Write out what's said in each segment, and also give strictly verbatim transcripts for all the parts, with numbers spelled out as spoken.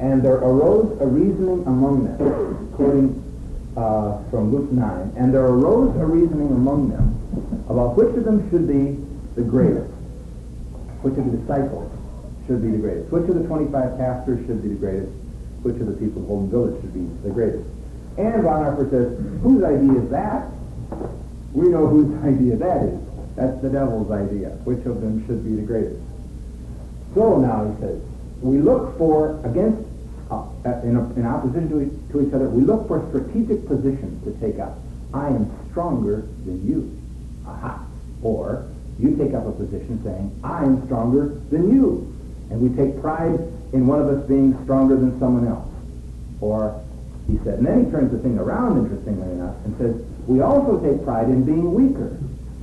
And there arose a reasoning among them, quoting uh, from Luke nine, and there arose a reasoning among them about which of them should be the greatest, which of the disciples should be the greatest, which of the twenty-five pastors should be the greatest, which of the people of Holden Village should be the greatest. And Bonhoeffer says, whose idea is that? We know whose idea that is. That's the devil's idea. Which of them should be the greatest? So now he says, we look for, against, uh, in, a, in opposition to, e- to each other, we look for strategic positions to take up. I am stronger than you. Aha. Or you take up a position saying, I am stronger than you. And we take pride in one of us being stronger than someone else. Or, he said, and then he turns the thing around, interestingly enough, and says, we also take pride in being weaker.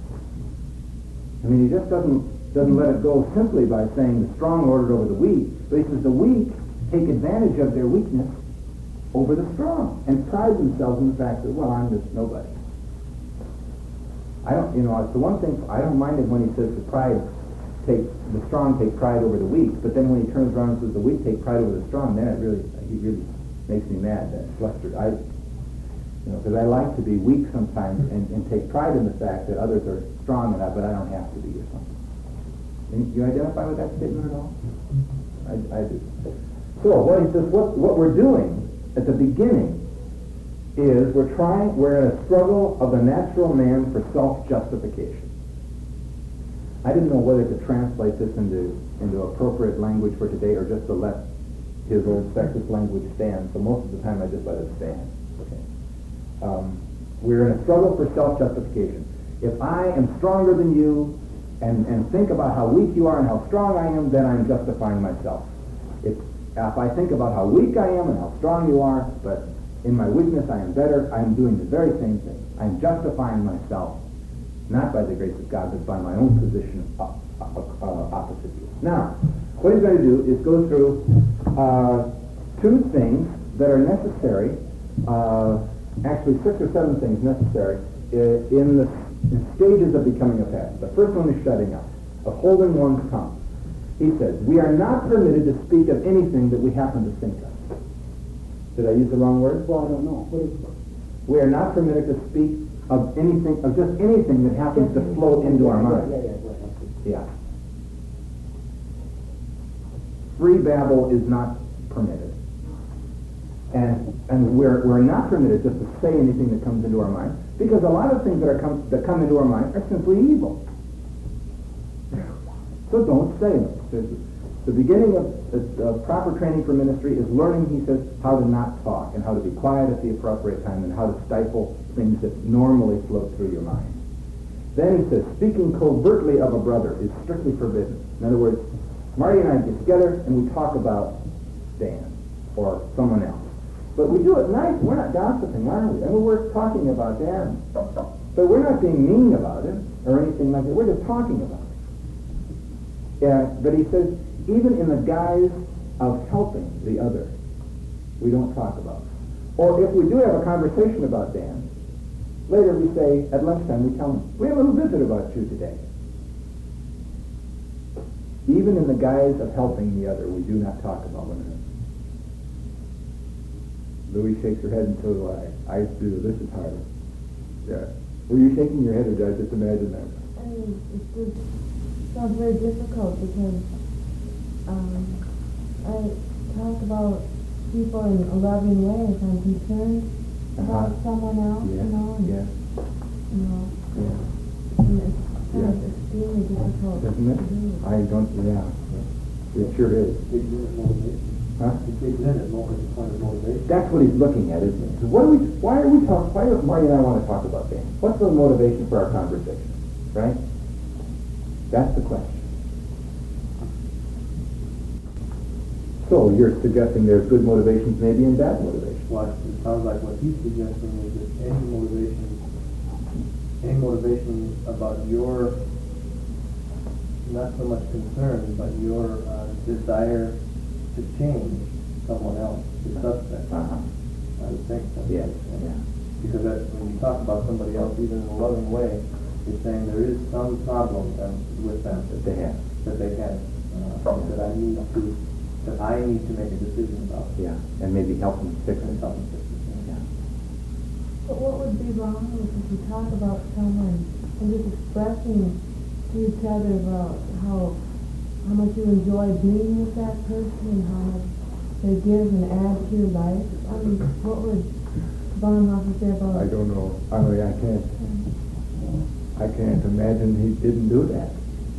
I mean, he just doesn't doesn't let it go simply by saying the strong ordered over the weak, but he says the weak take advantage of their weakness over the strong and pride themselves in the fact that, well, I'm just nobody. I don't, you know, it's the one thing, I don't mind it when he says the pride take, the strong take pride over the weak, but then when he turns around and says the weak take pride over the strong, then it really, he really makes me mad, that flustered. I, you know, because I like to be weak sometimes and, and take pride in the fact that others are strong enough, but I don't have to be or something. And you identify with that statement at all? I, I do. So what he says, what, what we're doing at the beginning is we're trying, we're in a struggle of the natural man for self-justification. I didn't know whether to translate this into, into appropriate language for today or just to let his old sexist language stand. So most of the time I just let it stand. Okay. Um, we're in a struggle for self-justification. If I am stronger than you and, and think about how weak you are and how strong I am, then I'm justifying myself. If, if I think about how weak I am and how strong you are, but in my weakness I am better, I'm doing the very same thing. I'm justifying myself, not by the grace of God, but by my own position of, uh, uh, opposite you. Now, what he's going to do is go through uh, two things that are necessary, uh, actually six or seven things necessary uh, in the in stages of becoming a pastor. The first one is shutting up, of holding one's tongue. He says, we are not permitted to speak of anything that we happen to think of. Did I use the wrong word? Well, I don't know. What is it? We are not permitted to speak of anything, of just anything that happens to float into our mind. Yeah, yeah, right. Yeah. Free babble is not permitted. And and we're we're not permitted just to say anything that comes into our mind, because a lot of things that are come that come into our mind are simply evil. So don't say them. There's, the beginning of uh, proper training for ministry is learning, he says, how to not talk and how to be quiet at the appropriate time and how to stifle things that normally float through your mind. Then he says, speaking covertly of a brother is strictly forbidden. In other words, Marty and I get together and we talk about Dan or someone else. But we do it nice. We're not gossiping, are we? And we're talking about Dan. But we're not being mean about it or anything like that. We're just talking about it. Yeah, but he says, even in the guise of helping the other, we don't talk about it. Or if we do have a conversation about Dan, later we say, at lunchtime, we tell him, we have a little visit about you today. Even in the guise of helping the other, we do not talk about one another. Louis shakes her head, and so do I. I do. This is harder. Yeah. Were you shaking your head, or did I just imagine that? I mean, it just sounds very difficult because um, I talk about people in a loving way if I'm concerned about Uh-huh. someone else, Yeah. you know, and, Yeah. you know, Yeah. and it's kind Yeah. of extremely difficult Isn't it? to do. I don't. Yeah. It sure is. Big unit motivation. Huh? It gives in at moment the point of motivation. That's what he's looking at, isn't it? So what are we? Why are we talking? Why do Marty and I want to talk about Dan? What's the motivation for our conversation? Right? That's the question. So you're suggesting there's good motivations, maybe, and bad motivations. Well, it sounds like what he's suggesting is that any motivation, any motivation about your, not so much concern, but your uh, desire to change someone else is suspect. Uh-huh. I would think so. Yes. Yeah. Because that, when you talk about somebody else, even in a loving way, you're saying there is some problem um, with them That they have. that they have uh, that I need to that I need to make a decision about. and maybe help them fix it. And help them fix it. Yeah. But what would be wrong with if you talk about someone and just expressing to each other about how how much you enjoy being with that person and how much they give and add to your life? I mean, what would Bonhoeffer say about I don't know. I mean, I can't, I can't imagine he didn't do that.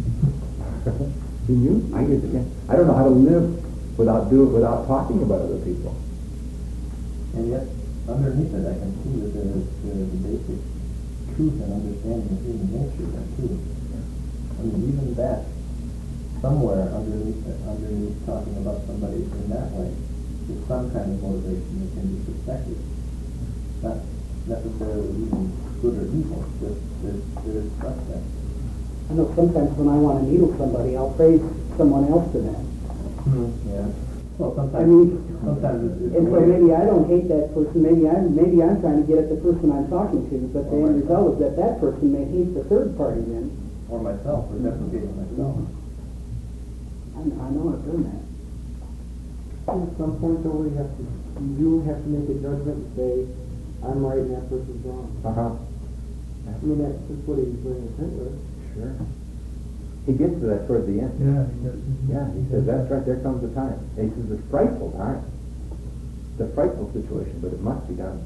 He knew. I guess again. I don't know how to live without do without talking about other people. And yet, underneath it, I can see that there is, there is a basic truth and understanding of human nature there too. I mean, even that, somewhere underneath it, underneath talking about somebody in that way, is some kind of motivation that can be suspected. Not necessarily even good or evil, just there's, there's suspect. I know sometimes when I want to needle somebody, I'll praise someone else to them. Yeah. Well, sometimes, I mean, sometimes it's, it's And so maybe I don't hate that person, maybe I'm, maybe I'm trying to get at the person I'm talking to, but the end result is that that person may hate the third party then. or myself, or deprecating myself. I know, I know I've done that. At some point, though, we have to, you have to make a judgment and say, I'm right and that person's wrong. Uh huh. I mean, that's just what he's bringing us into. Sure. He gets to that toward the end. Yeah, he does. Yeah, he says, that's right, there comes the time. And he says, it's frightful time. It's a frightful situation, but it must be done.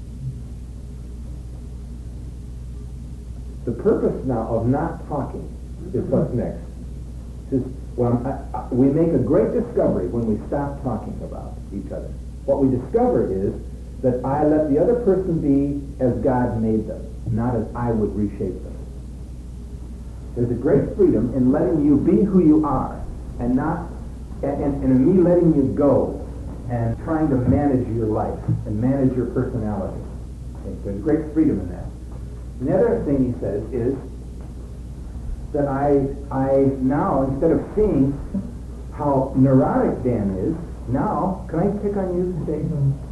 The purpose now of not talking is what's next. Is, well, I, I, we make a great discovery when we stop talking about each other. What we discover is that I let the other person be as God made them, not as I would reshape them. There's a great freedom in letting you be who you are, and not, and, and, and in me letting you go and trying to manage your life and manage your personality. Okay, there's great freedom in that. And the other thing he says is that I, I now, instead of seeing how neurotic Dan is, now, can I pick on you today?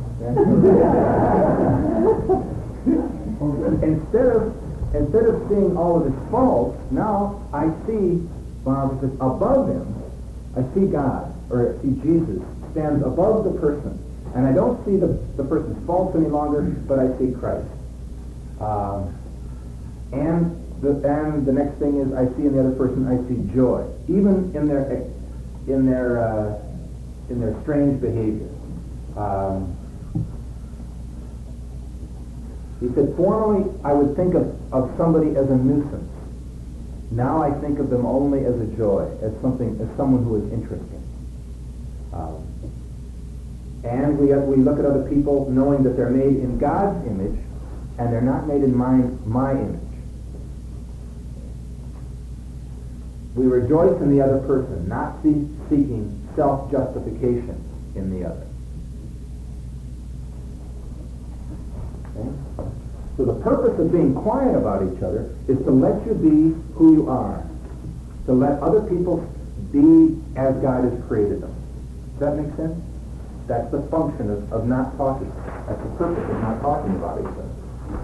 instead of instead of seeing all of his faults, now I see well, above him, I see God, or I see Jesus stands above the person, and I don't see the, the person's faults any longer, but I see Christ. Um, and the and the next thing is I see in the other person I see joy, even in their in their uh, in their strange behavior. Um, he said, formerly I would think of, of somebody as a nuisance. Now I think of them only as a joy, as something, as someone who is interesting. Um, and we we look at other people knowing that they're made in God's image, and they're not made in my my image. We rejoice in the other person, not see, seeking self-justification in the other. Okay? So the purpose of being quiet about each other is to let you be who you are, to let other people be as God has created them. Does that make sense? That's the function of, of not talking. That's the purpose of not talking about each other.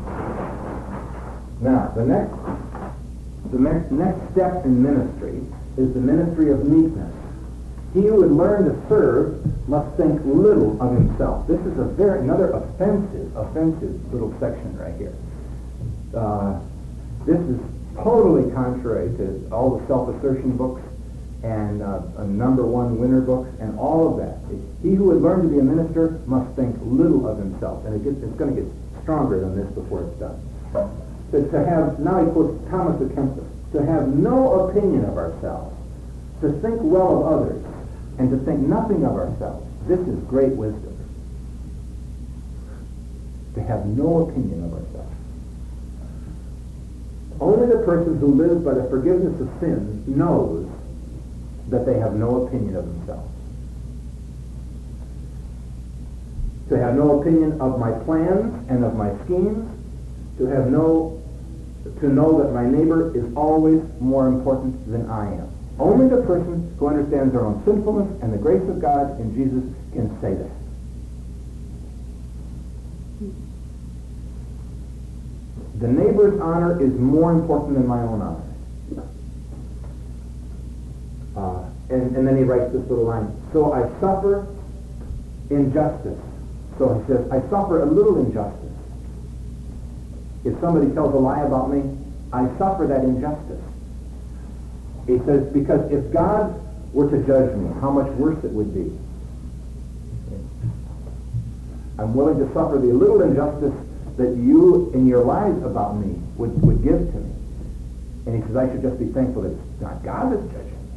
Now, the next The next, next step in ministry is the ministry of meekness. He who would learn to serve must think little of himself. This is a very another offensive, offensive little section right here. Uh, this is totally contrary to all the self-assertion books and uh, a number one winner books and all of that. He who would learn to be a minister must think little of himself, and it gets, it's going to get stronger than this before it's done. To, to have, now he quotes Thomas à Kempis, to have no opinion of ourselves, to think well of others, and to think nothing of ourselves. This is great wisdom. To have no opinion of ourselves. Only the person who lives by the forgiveness of sins knows that they have no opinion of themselves. To have no opinion of my plans and of my schemes, to have no to know that my neighbor is always more important than I am. Only the person who understands their own sinfulness and the grace of God in Jesus can say that. The neighbor's honor is more important than my own honor. Uh, and, and then he writes this little line, so I suffer injustice. So he says, I suffer a little injustice. If somebody tells a lie about me, I suffer that injustice. He says, because if God were to judge me, how much worse it would be. I'm willing to suffer the little injustice that you in your lies about me would, would give to me. And he says, I should just be thankful that it's not God that's judging me.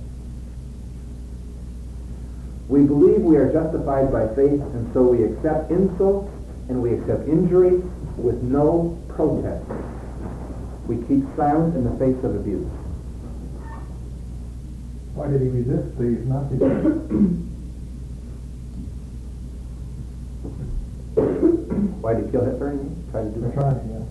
We believe we are justified by faith, and so we accept insults and we accept injury with no protest. We keep silent in the face of abuse. Why did he resist the Nazis? Why did he kill Hitler? And try to do They're that? trying, yeah.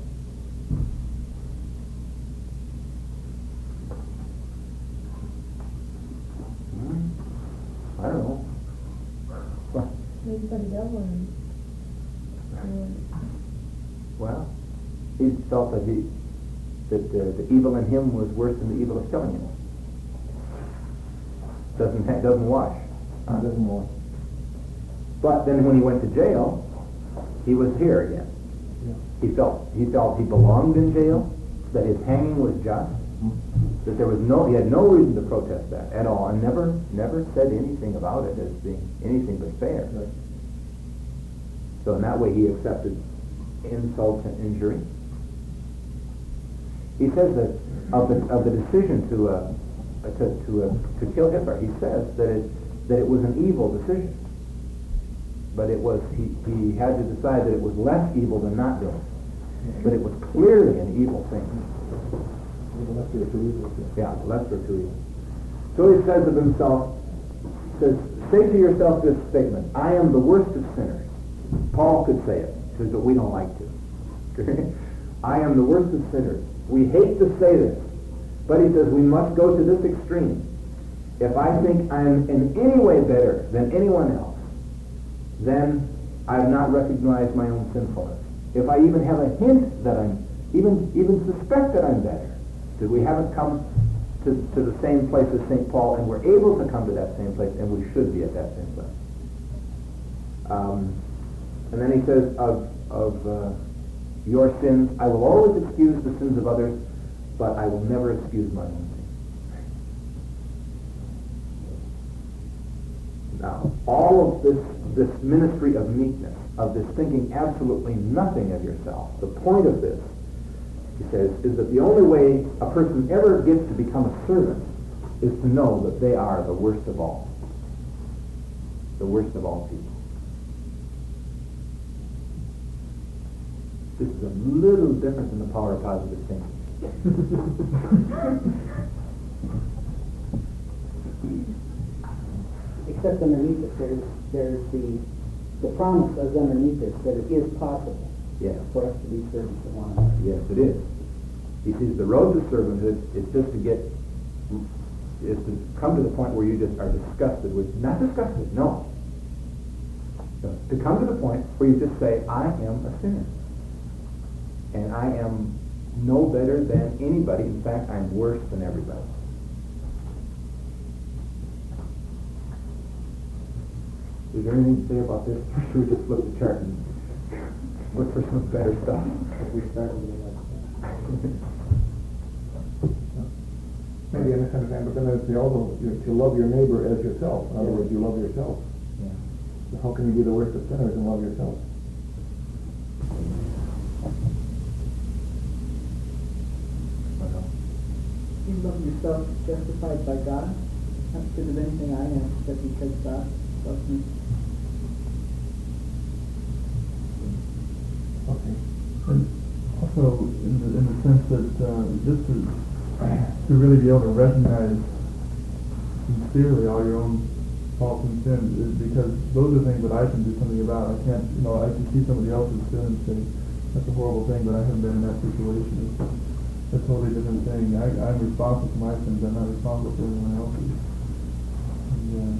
Hmm. I don't know. Well, Maybe for the devil and, well, he felt that he that uh, the evil in him was worse than the evil of killing him. Doesn't ha- doesn't wash. It doesn't wash. But then when he went to jail, he was here again. Yeah. He felt he felt he belonged in jail, that his hanging was just, that there was no he had no reason to protest that at all, and never never said anything about it as being anything but fair. Right. So in that way he accepted insult and injury. He says that of the of the decision to uh, to to, uh, to kill Hitler, he says that it that it was an evil decision. But it was, he, he had to decide that it was less evil than not doing it. But it was clearly an evil thing. Yeah, lesser to evil. So he says of himself, says, say to yourself this statement, I am the worst of sinners. Paul could say it, he says, but we don't like to. I am the worst of sinners. We hate to say this, but he says we must go to this extreme. If I think I'm in any way better than anyone else, then I have not recognized my own sinfulness. If I even have a hint that I'm, even even suspect that I'm better, that we haven't come to, to the same place as Saint Paul, and we're able to come to that same place, and we should be at that same place. Um, and then he says, of, of uh, your sins, I will always excuse the sins of others, but I will never excuse my own sins. Now, all of this, this ministry of meekness, of this thinking absolutely nothing of yourself, the point of this, he says, is that the only way a person ever gets to become a servant is to know that they are the worst of all. The worst of all people. This is a little different than the power of positive thinking. Except underneath it, there's, there's the, the promise is underneath it, that it is possible Yes. for us to be servants of one another. Yes, it is. He says the road to servanthood is just to get, is to come to the point where you just are disgusted with, not disgusted, no. No, to come to the point where you just say, I am a sinner. And I am no better than anybody. In fact, I'm worse than everybody. Is there anything to say about this? Or should we just flip the chart and look for some better stuff? We started with like Maybe I misunderstand, but then it's the also, you to love your neighbor as yourself. In other Yeah. words, you love yourself. Yeah. So how can you be the worst of sinners and love yourself? You love yourself justified by God, not because of anything I am, but because God loves me. Okay. And also, in the, in the sense that uh, just to, to really be able to recognize sincerely all your own faults and sins is because those are things that I can do something about. I can't, you know, I can see somebody else's sin and say, that's a horrible thing, but I haven't been in that situation. It's a totally different thing. I, I'm responsible for my sins. I'm not responsible for everyone else's. And, uh,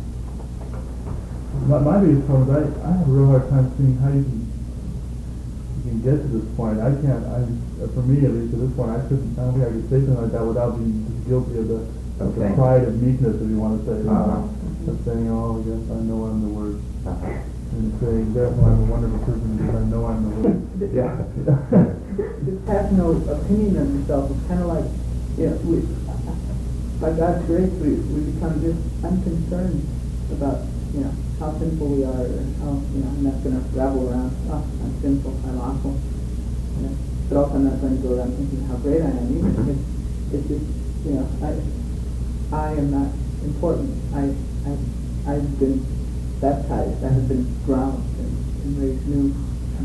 my, my biggest problem is I, I have a real hard time seeing how you can you can get to this point. I can't, I, for me at least at this point, I couldn't, I don't think I could say something like that without being just guilty of the, of the pride and meekness, if you want to say. Uh-huh. Of saying, oh, yes, I know I'm the worst. Uh-huh. say, example, I'm a wonderful person because I know I'm the Lord. Yeah. Just have no opinion of yourself. It's kind of like, you know, we, by God's grace, we, we become just unconcerned about, you know, how sinful we are, or how, you know, I'm not going to rabble around, oh, I'm sinful, I'm awful. You know, but also I'm not going to go around thinking how great I am either. It's, it's just, you know, I, I am not important. I, I, I've been baptized. I have been drowned and, and raised new.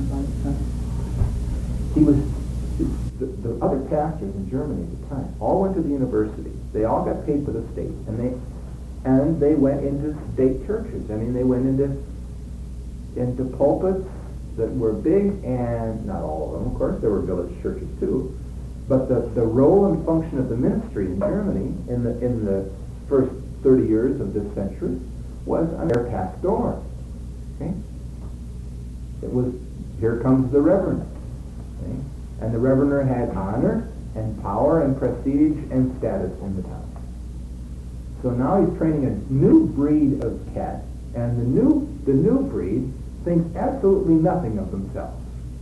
He was, the, the other pastors in Germany at the time all went to the university. They all got paid for the state, and they and they went into state churches. I mean, they went into into pulpits that were big, and not all of them, of course. There were village churches too. But the, the role and function of the ministry in Germany in the in the first thirty years of this century was under pastor. Okay? It was, here comes the reverend. Okay? And the reverend had honor and power and prestige and status in the town. So now he's training a new breed of cat, and the new the new breed thinks absolutely nothing of themselves,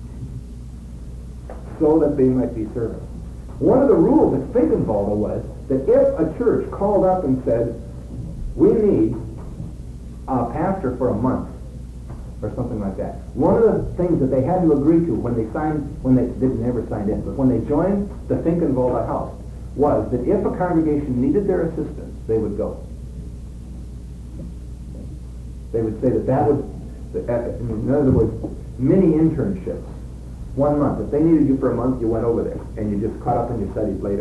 so that they might be servants. One of the rules at Finkenwalde was that if a church called up and said, we need a pastor for a month, or something like that, one of the things that they had to agree to when they signed, when they didn't never signed in, but when they joined the Finkenwalde house, was that if a congregation needed their assistance, they would go. They would say that that was, that, in other words, mini internships. One month. If they needed you for a month, you went over there, and you just caught up in your studies later.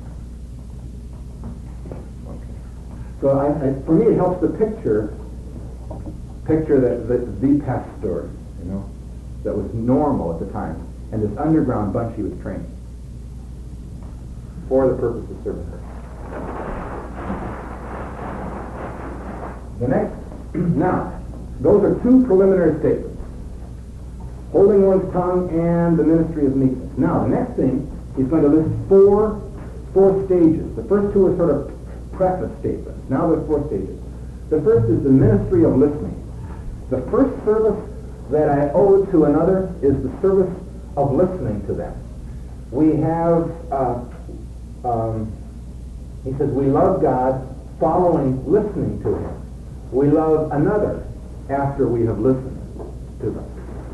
Okay. So I, I, for me, it helps to picture, picture the, the, the pastor, you know, that was normal at the time, and this underground bunch he was training for the purpose of serving her. The next, now, those are two preliminary statements. Holding one's tongue and the ministry of meekness. Now, the next thing, he's going to list four, four stages. The first two are sort of preface statements. Now there's four stages. The first is the ministry of listening. The first service that I owe to another is the service of listening to them. We have, uh, um, he says, we love God following listening to him. We love another after we have listened to them.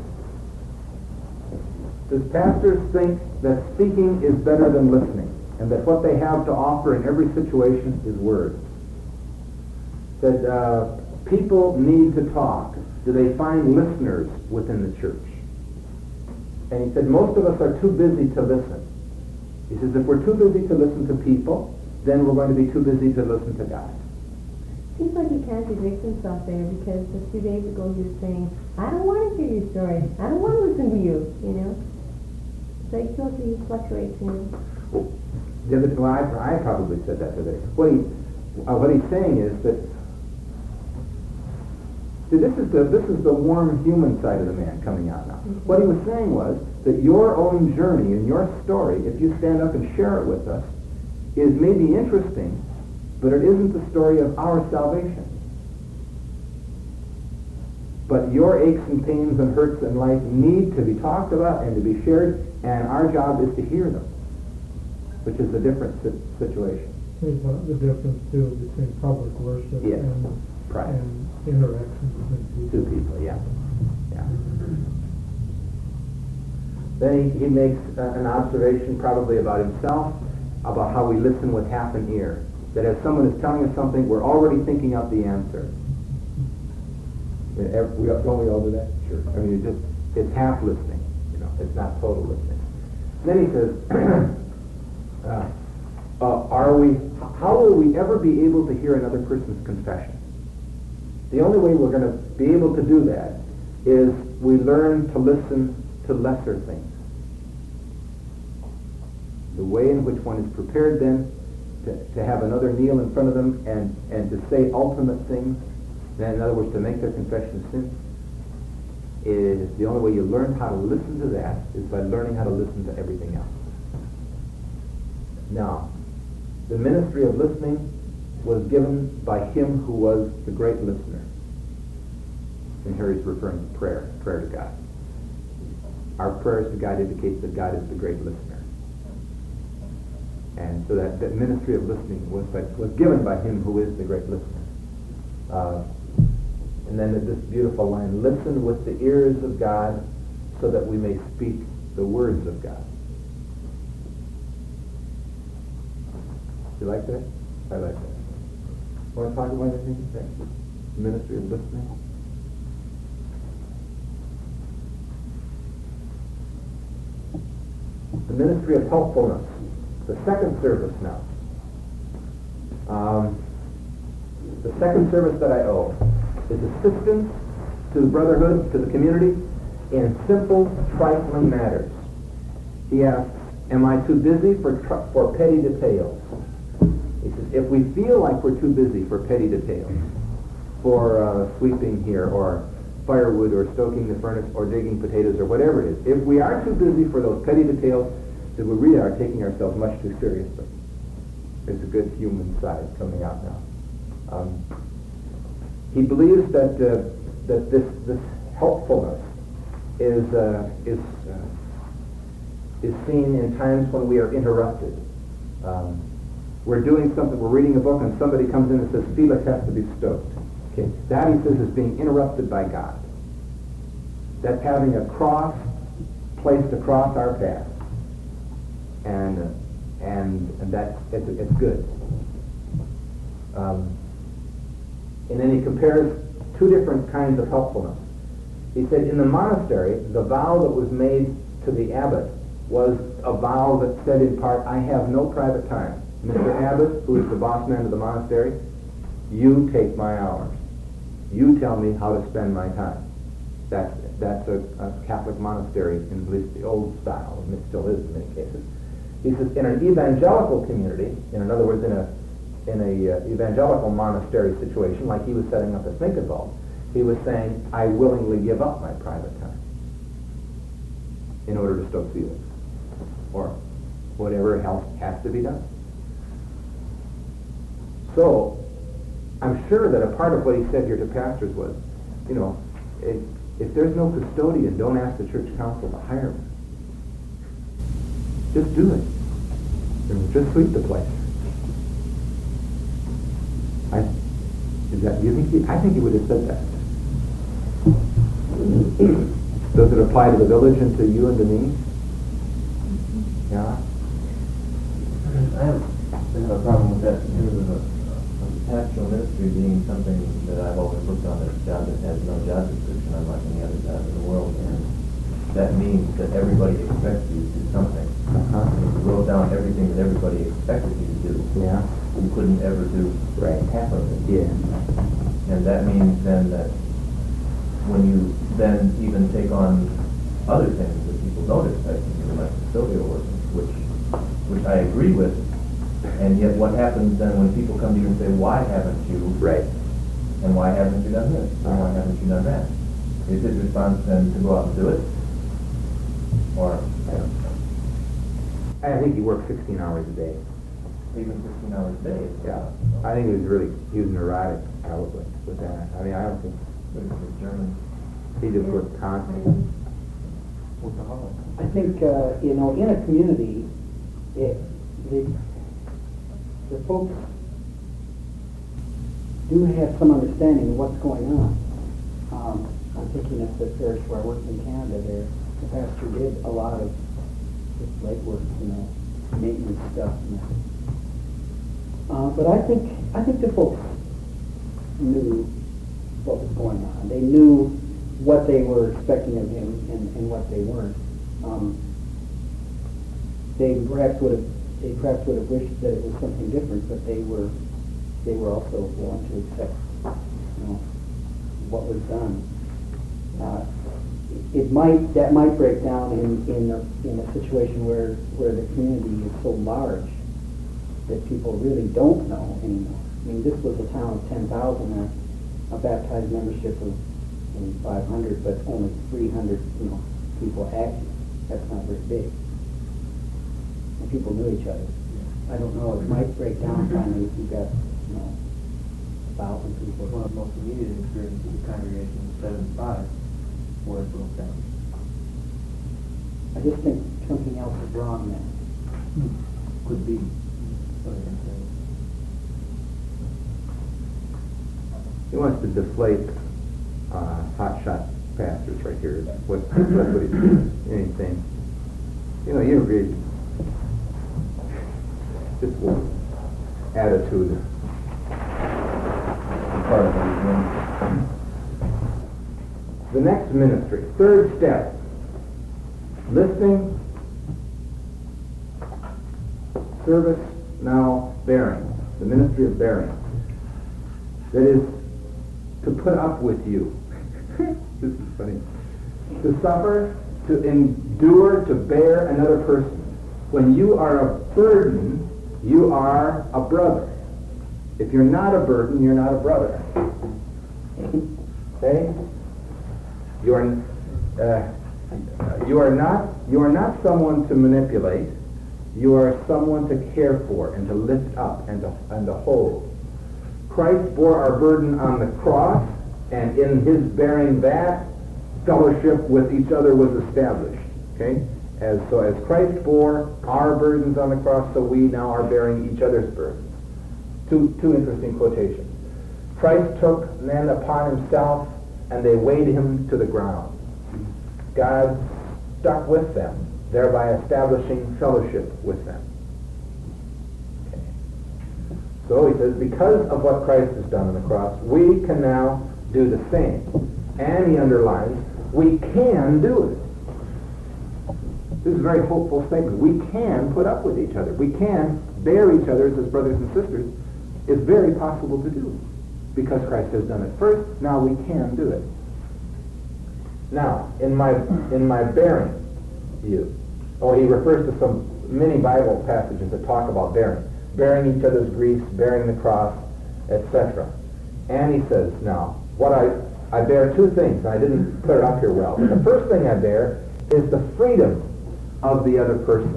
Does pastors think that speaking is better than listening, and that what they have to offer in every situation is words? That uh, people need to talk. Do they find listeners within the church? And he said, most of us are too busy to listen. He says, if we're too busy to listen to people, then we're going to be too busy to listen to God. Seems like he contradicts himself there, because a few days ago he was saying, I don't want to hear your story. I don't want to listen to you, you know? So he feels he fluctuates, you know? Well, the other, well, I, I probably said that today. What, he, uh, what he's saying is that see, this is the this is the warm human side of the man coming out now. Mm-hmm. What he was saying was that your own journey and your story, if you stand up and share it with us, is maybe interesting, but it isn't the story of our salvation. But your aches and pains and hurts in life need to be talked about and to be shared, and our job is to hear them, which is a different si- situation. There's uh, the difference, too, between public worship Yes. and, Right. and interaction between people. Two people, yeah. yeah. Then he, he makes uh, an observation probably about himself, about how we listen with half an ear. That as someone is telling us something, we're already thinking out the answer. We, we, don't we all do that? Sure. I mean, it's just, it's half listening, you know, it's not total listening. Then he says, uh, uh, are we, how will we ever be able to hear another person's confession? The only way we're going to be able to do that is we learn to listen to lesser things. The way in which one is prepared then to, to have another kneel in front of them and, and to say ultimate things, and in other words, to make their confession of sin, is the only way you learn how to listen to that is by learning how to listen to everything else. Now, the ministry of listening was given by him who was the great listener. And here he's referring to prayer, prayer to God. Our prayers to God indicate that God is the great listener. And so that, that ministry of listening was, was given by him who is the great listener. Uh, and then this beautiful line, listen with the ears of God so that we may speak the words of God. You like that? I like that. Want to talk about anything? The ministry of listening? The ministry of helpfulness. The second service now. Um, the second service that I owe is assistance to the brotherhood, to the community, in simple, trifling matters. He asks, am I too busy for tr- for petty details? He says, if we feel like we're too busy for petty details, for uh, sweeping here, or firewood, or stoking the furnace, or digging potatoes, or whatever it is, if we are too busy for those petty details, then we really are taking ourselves much too seriously. There's a good human side coming out now. Um, he believes that uh, that this this helpfulness is uh, is uh, is seen in times when we are interrupted. Um, we're doing something, we're reading a book, and somebody comes in and says, Felix has to be stoked. Okay, that, he says, is being interrupted by God. That's having a cross placed across our path. And, uh, and, and that, it's, it's good. Um, and then he compares two different kinds of helpfulness. He said, in the monastery, the vow that was made to the abbot was a vow that said in part, I have no private time. Mister Abbot, who is the boss man of the monastery, you take my hours. You tell me how to spend my time. That's, that's a, a Catholic monastery, in at least the old style, and it still is in many cases. He says, in an evangelical community, in other words, in a in a uh, evangelical monastery situation, like he was setting up at Snickerville, he was saying, I willingly give up my private time in order to stoke Felix, or whatever else has to be done. So, I'm sure that a part of what he said here to pastors was, you know, if, if there's no custodian, don't ask the church council to hire one. Just do it. And just sweep the place. I, is that, you think he, I think he would have said that. Does it apply to the village and to you and to me? Yeah? I have, I have a problem with that in terms of a, a pastoral ministry being something that I've always looked on as a job that has no job description, unlike any other job in the world. And that means that everybody expects you to do something. Uh-huh. If you wrote down everything that everybody expected you to do, Yeah. you couldn't ever do Right. half of it. Yeah. And that means then that when you then even take on other things that people don't expect you to do, like custodial work, which which I agree with, and yet what happens then when people come to you and say, why haven't you, Right. and why haven't you done this, and why haven't you done that? Is his response then to go out and do it? Or I don't know. I think he worked sixteen hours a day. even fifteen hours a day? Yeah. I think he was really, he was neurotic, probably, with that. I mean, I don't think, But it's a German he just worked constantly. workaholic. I think, uh, you know, in a community, it, the, the folks do have some understanding of what's going on. Um, I'm thinking of the parish where I worked in Canada there, the pastor did a lot of just legwork, you know, maintenance stuff. And that. Uh, but I think, I think the folks knew what was going on. They knew what they were expecting of him and, and what they weren't. Um, they perhaps would have they perhaps would have wished that it was something different, but they were they were also willing to accept, you know, what was done. Uh, it might that might break down in in a, in a situation where where the community is so large that people really don't know anymore. I mean, this was a town of ten thousand, a, a baptized membership of five hundred, but only three hundred, you know, people active. That's not very big. And people knew each other. I don't know, it might break down finally if you've got, you know, thousand people. One of the most immediate experiences of the congregation in seventy-five, where it broke down. I just think something else is wrong there. Could be. What I can say. He wants to deflate uh, hotshot pastors right here. That's what, that's what he's doing. He's saying, you know, you read this one attitude on part of what he's doing. The next ministry, third step, listening, service, now bearing, the ministry of bearing. That is, to put up with you. This is funny. To suffer, to endure, to bear another person. When you are a burden, you are a brother. If you're not a burden, you're not a brother. Okay? You are, uh, you are not, you are not someone to manipulate. You are someone to care for and to lift up and to, and to hold. Christ bore our burden on the cross, and in his bearing that, fellowship with each other was established. Okay? As so as Christ bore our burdens on the cross, so we now are bearing each other's burdens. Two two interesting quotations. Christ took men upon himself, and they weighed him to the ground. God stuck with them, thereby establishing fellowship with them. Okay. So he says, because of what Christ has done on the cross, we can now do the same. And he underlines, we can do it. This is a very hopeful statement. We can put up with each other. We can bear each other as brothers and sisters. It's very possible to do. Because Christ has done it first, now we can do it. Now, in my in my bearing you, oh, he refers to some many Bible passages that talk about bearing. Bearing each other's griefs, bearing the cross, et cetera. And he says, now, what I, I bear two things. I didn't put it up here well. The first thing I bear is the freedom of the other person.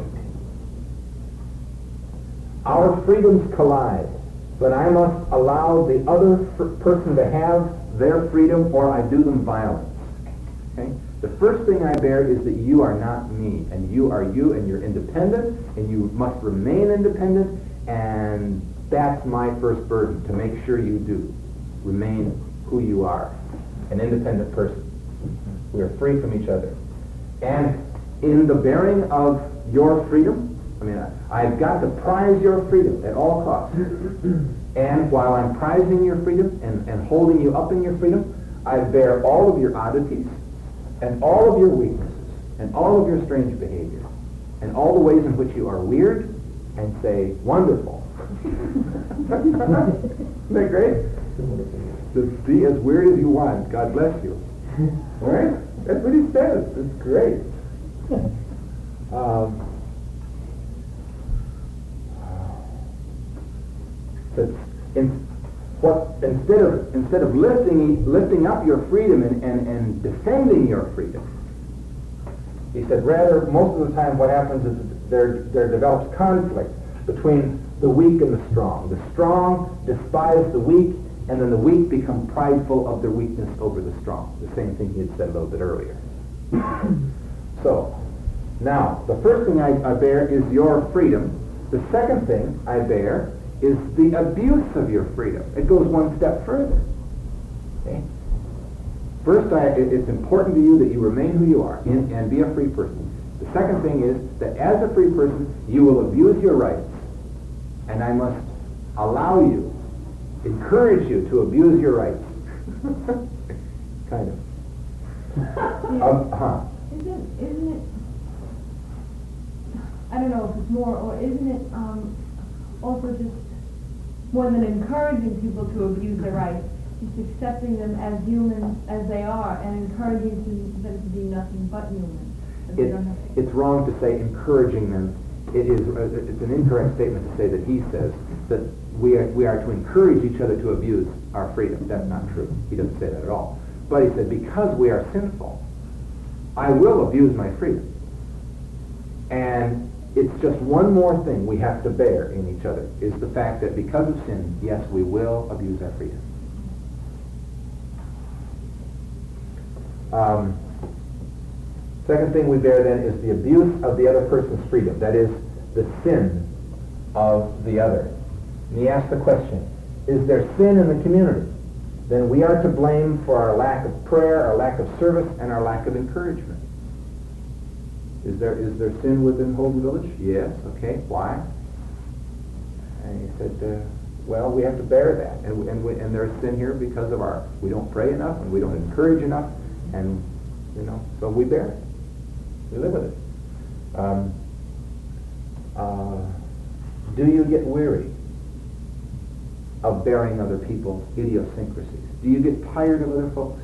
Our freedoms collide, but I must allow the other f- person to have their freedom, or I do them violence. Okay? The first thing I bear is that you are not me, and you are you, and you're independent, and you must remain independent, and that's my first burden, to make sure you do remain who you are, an independent person. We are free from each other. And in the bearing of your freedom, I mean, I, I've got to prize your freedom at all costs. And while I'm prizing your freedom and, and holding you up in your freedom, I bear all of your oddities and all of your weaknesses and all of your strange behavior and all the ways in which you are weird and say, wonderful. Isn't that great? Just be as weird as you want. God bless you. All right? That's what he says. It's great. Um, in, what instead of instead of lifting lifting up your freedom and, and, and defending your freedom, he said, rather, most of the time what happens is there there develops conflict between the weak and the strong. The strong despise the weak, and then the weak become prideful of their weakness over the strong. The same thing he had said a little bit earlier. So, now, the first thing I, I bear is your freedom. The second thing I bear is the abuse of your freedom. It goes one step further. Okay? First, I, it, it's important to you that you remain who you are in, and be a free person. The second thing is that as a free person, you will abuse your rights, and I must allow you, encourage you to abuse your rights. Kind of. Yeah. Um, huh. Isn't, isn't it, I don't know if it's more, or isn't it um, also just more than encouraging people to abuse their rights, just accepting them as human as they are and encouraging to, them to be nothing but human? It, it's wrong to say encouraging them. It is uh, it's an incorrect statement to say that he says that we are, we are to encourage each other to abuse our freedom. That's not true. He doesn't say that at all. But he said, because we are sinful, I will abuse my freedom. And it's just one more thing we have to bear in each other, is the fact that because of sin, yes, we will abuse our freedom. Um, second thing we bear then is the abuse of the other person's freedom. That is, the sin of the other. And he asks the question, is there sin in the community? Then we are to blame for our lack of prayer, our lack of service, and our lack of encouragement. Is there is there sin within Holden Village? Yes. Okay. Why? And he said, uh, well, we have to bear that. And, and, we, and there's sin here because of our, we don't pray enough, and we don't encourage enough, and, you know, so we bear it. We live with it. Um, uh, do you get weary of bearing other people's idiosyncrasies? Do you get tired of other folks?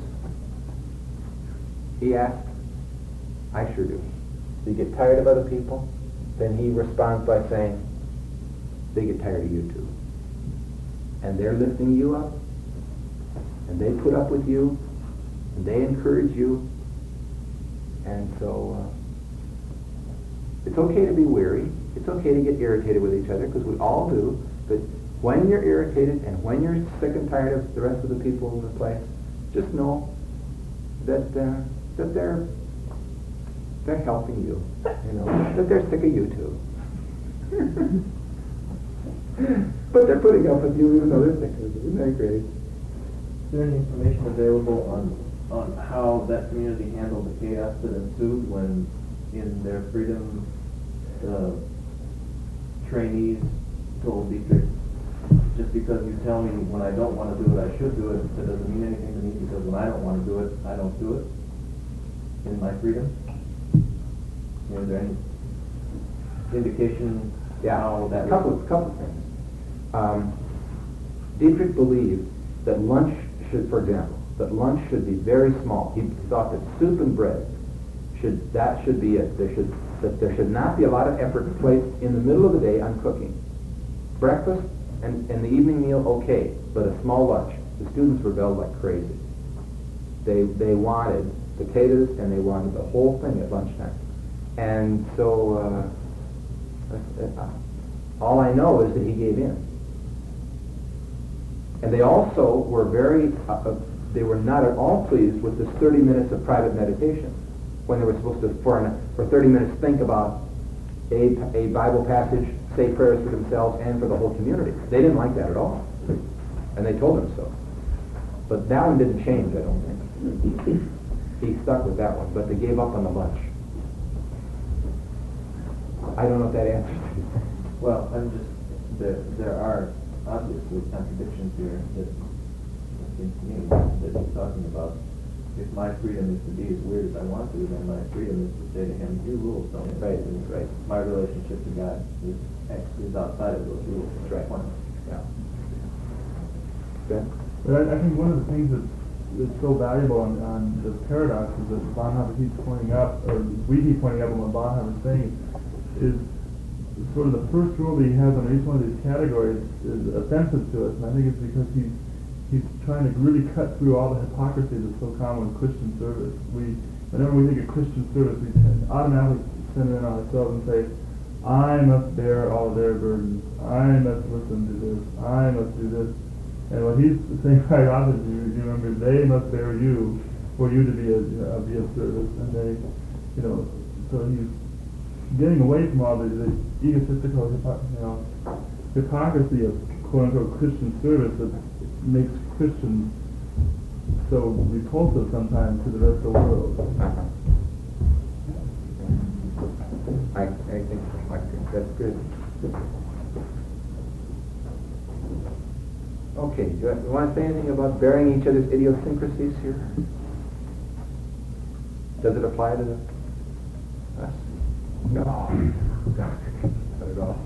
He asked. I sure do. Do you get tired of other people? Then he responds by saying, they get tired of you too. And they're lifting you up, and they put up with you, and they encourage you, and so uh, it's okay to be weary. It's okay to get irritated with each other, because we all do, but when you're irritated and when you're sick and tired of the rest of the people in the place, just know that uh, that they're they're helping you, you know, that they're sick of you too. But they're putting up with you even though they're sick of you. Isn't that great? Is there any information available on on how that community handled the chaos that ensued when, in their freedom, the trainees told Dietrich, just because you tell me when I don't want to do it, I should do it, that doesn't mean anything to me, because when I don't want to do it, I don't do it in my freedom? Is there any indication Yeah, how that a couple, couple things. Um, Dietrich believed that lunch should, for example, that lunch should be very small. He thought that soup and bread should, that should be it. There should, that there should not be a lot of effort placed in the middle of the day on cooking. Breakfast and, and the evening meal, okay, but a small lunch. The students rebelled like crazy. They, they wanted potatoes and they wanted the whole thing at lunchtime. And so, uh, uh, all I know is that he gave in. And they also were very, uh, uh, they were not at all pleased with this thirty minutes of private meditation, when they were supposed to, for, an, for thirty minutes, think about a, a Bible passage, say prayers for themselves and for the whole community. They didn't like that at all. And they told him so. But that one didn't change, I don't think. He stuck with that one, but they gave up on the lunch. I don't know if that answers it. Well, I'm just, there, there are obviously contradictions here that it seems to me that he's talking about. If my freedom is to be as weird as I want to, then my freedom is to say to him, you rules don't Right, exist. right. My relationship to God is, is outside of those rules. That's right. Yeah. Ben? But I, I think one of the things that's, that's so valuable on, on the paradox is that Bonhoeffer keeps pointing out, or we keep pointing out what Bonhoeffer's saying, is sort of the first rule that he has on each one of these categories is offensive to us, and I think it's because he's he's trying to really cut through all the hypocrisy that's so common with Christian service. We, whenever we think of Christian service, we tend automatically center in on ourselves and say, I must bear all of their burdens, I must listen to this, I must do this. And what he's saying right off is, you, you remember, they must bear you for you to be a, uh, be of service, and they, you know, so he's getting away from all the, the egotistical, you know, hypocrisy of quote-unquote Christian service that makes Christians so repulsive sometimes to the rest of the world. Uh-huh. I, I think I think that's good. Okay, do you want to say anything about bearing each other's idiosyncrasies here? Does it apply to the, us? No, not at all.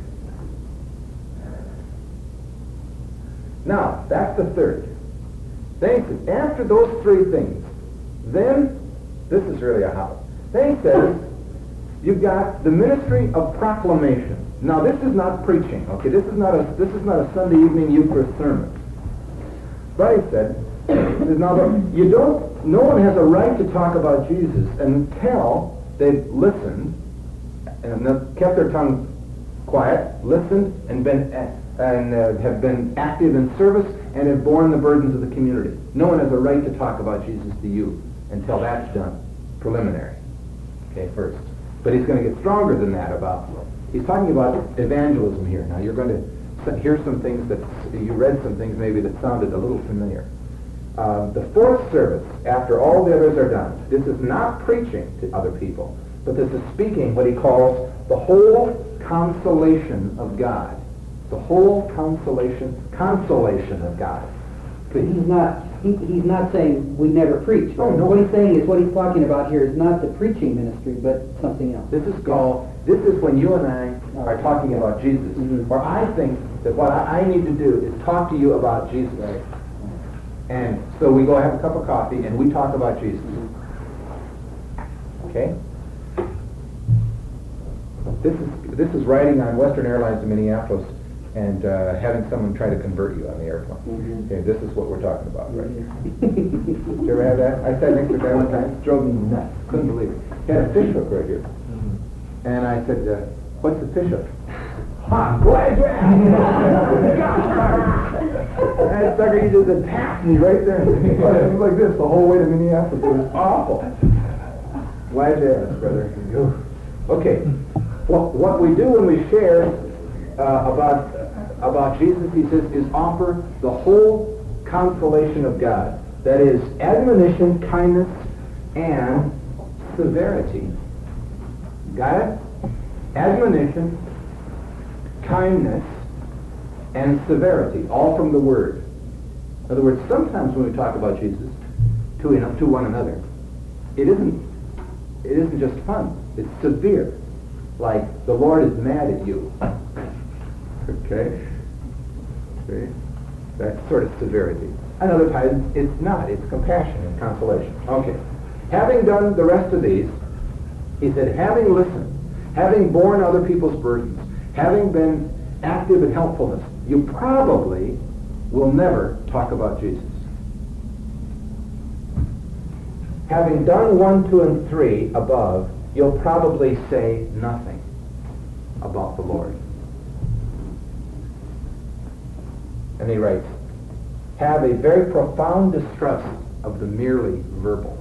Now, that's the third. Then, after those three things, then, this is really a how. Then he says, you've got the ministry of proclamation. Now, this is not preaching, okay? This is not a this is not a Sunday evening Eucharist sermon. But he said, now, you don't. No one has a right to talk about Jesus until they've listened and kept their tongue quiet, listened, and been and uh, have been active in service and have borne the burdens of the community. No one has a right to talk about Jesus to you until that's done, preliminary, okay, first. But he's going to get stronger than that about, he's talking about evangelism here. Now you're going to hear some things that, you read some things maybe that sounded a little familiar. Uh, the fourth service, after all the others are done, this is not preaching to other people, but this is speaking what he calls the whole consolation of God. The whole consolation, consolation of God. But he's not, he, he's not saying we never preach. Oh, no. What he's saying is, what he's talking about here is not the preaching ministry, but something else. This is called, this is when you and I are talking about Jesus. Mhm. Or I think that what I, I need to do is talk to you about Jesus. Right. And so we go have a cup of coffee and we talk about Jesus. Okay? This is this is riding on Western Airlines in Minneapolis and uh, having someone try to convert you on the airplane. Mhm. Okay, this is what we're talking about right here. Did you ever have that? I sat next to a guy one time, drove me nuts. Couldn't believe it. He had a fish hook right here. And I said, uh, what's the fish hook? Ha! Glad you asked! That sucker, he just attacked me right there. It was like this the whole way to Minneapolis. It was awful. Glad you asked, brother. Okay. Well, what we do when we share uh, about about Jesus, he says, is offer the whole consolation of God. That is admonition, kindness, and severity. Got it? Admonition, kindness, and severity, all from the Word. In other words, sometimes when we talk about Jesus to, you know, to one another, it isn't it isn't just fun. It's severe. Like the Lord is mad at you. Okay? See? That's sort of severity. And other times it's not. It's compassion and consolation. Okay. Having done the rest of these, he said, having listened, having borne other people's burdens, having been active in helpfulness, you probably will never talk about Jesus. Having done one, two, and three above, you'll probably say nothing about the Lord. And he writes, have a very profound distrust of the merely verbal.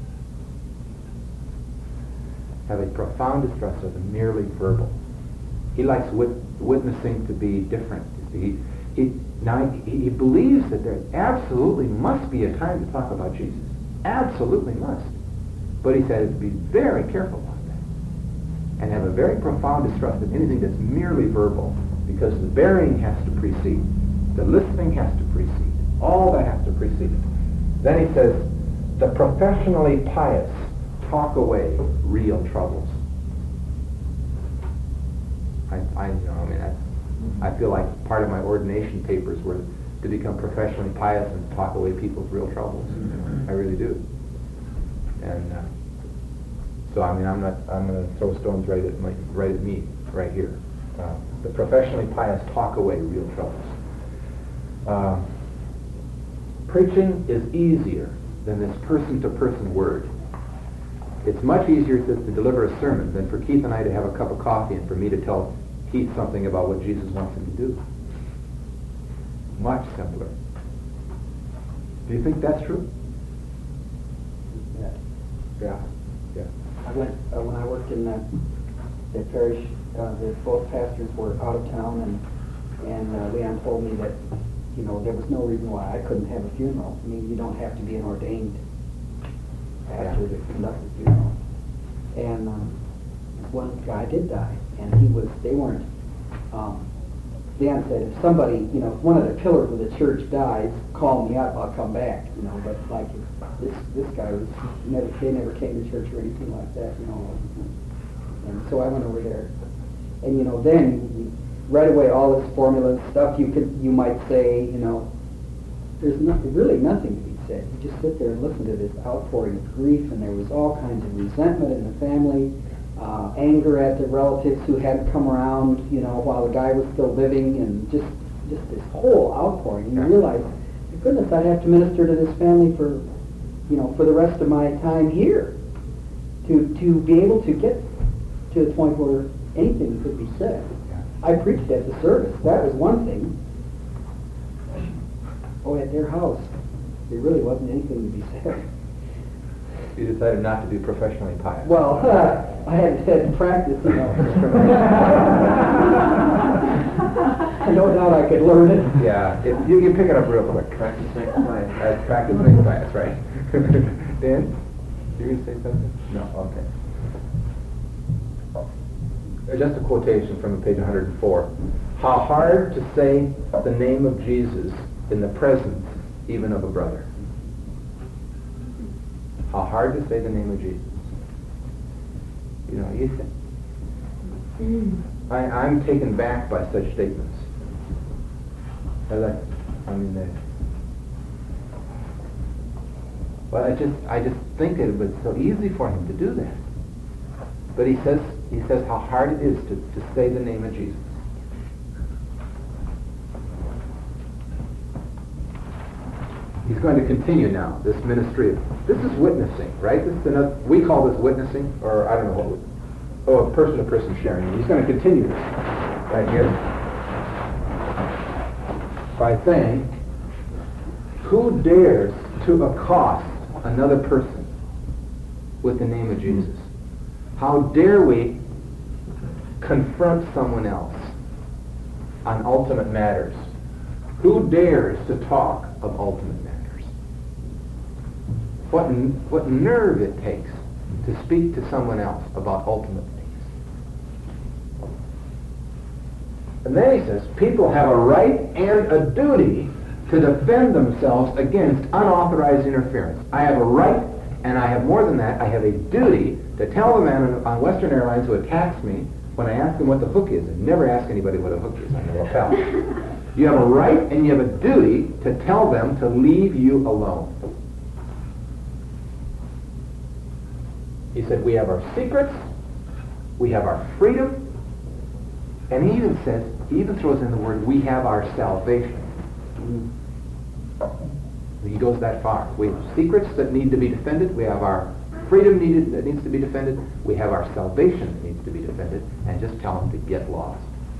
Have a profound distrust of the merely verbal. He likes wit- witnessing to be different. He, he, now he, he believes that there absolutely must be a time to talk about Jesus. Absolutely must. But he said to be very careful about that. And have a very profound distrust of anything that's merely verbal. Because the bearing has to precede. The listening has to precede. All that has to precede it. Then he says, the professionally pious talk away real troubles. I, I, you know, I mean, I, I feel like part of my ordination papers were to become professionally pious and talk away people's real troubles. Mm-hmm. I really do. And uh, so, I mean, I'm not, I'm going to throw stones right at, my, right at me, right here. Uh, the professionally pious talk away real troubles. Uh, preaching is easier than this person-to-person word. It's much easier to, to deliver a sermon than for Keith and I to have a cup of coffee and for me to tell Keith something about what Jesus wants him to do. Much simpler. Do you think that's true? Yeah. Yeah. Yeah. I went, uh, when I worked in the, the parish, uh, the, both pastors were out of town, and, and uh, Leon told me that, you know, there was no reason why I couldn't have a funeral. I mean, you don't have to be an ordained pastor to conduct a funeral. And um, one guy did die, and he was, they weren't, um, Dan said, if somebody, you know, if one of the pillars of the church dies, call me up, I'll come back, you know, but like, this this guy was, never, they never came to church or anything like that, you know. And so I went over there. And, you know, then, right away, all this formula stuff, you could, you might say, you know, there's no, really nothing to be said. You just sit there and listen to this outpouring of grief, and there was all kinds of resentment in the family, uh, anger at the relatives who hadn't come around, you know, while the guy was still living, and just just this whole outpouring. And you realize, my goodness, I'd have to minister to this family for, you know, for the rest of my time here, to to be able to get to the point where anything could be said. I preached at the service. That was one thing. Oh, at their house, there really wasn't anything to be said. You decided not to be professionally pious. Well, I had had practice, you know. No doubt I could learn it. Yeah, it, you can pick it up real quick. Practice makes quiet. That's practice makes quiet, right? Dan, you going to say something? No, okay. Uh, Just a quotation from page one hundred four. How hard to say the name of Jesus in the presence even of a brother. How hard to say the name of Jesus. You know, you said, I, I'm taken back by such statements. I like, I mean, they, well, I just, I just think it was so easy for him to do that. But he says, he says how hard it is to, to say the name of Jesus. He's going to continue now, this ministry of, this is witnessing, right? This is another, we call this witnessing, or I don't know what we, oh, person-to-person sharing. He's going to continue this right here by saying, who dares to accost another person with the name of Jesus? How dare we confront someone else on ultimate matters? Who dares to talk of ultimate matters? What, n- what nerve it takes to speak to someone else about ultimate things. And then he says, people have a right and a duty to defend themselves against unauthorized interference. I have a right, and I have more than that, I have a duty to tell the man on, on Western Airlines who attacks me when I ask him what the hook is, and never ask anybody what a hook is on the lapel. You have a right and you have a duty to tell them to leave you alone. He said, we have our secrets, we have our freedom, and he even says, he even throws in the word, we have our salvation. He goes that far. We have secrets that need to be defended, we have our freedom needed that needs to be defended, we have our salvation that needs to be defended, and just tell them to get lost.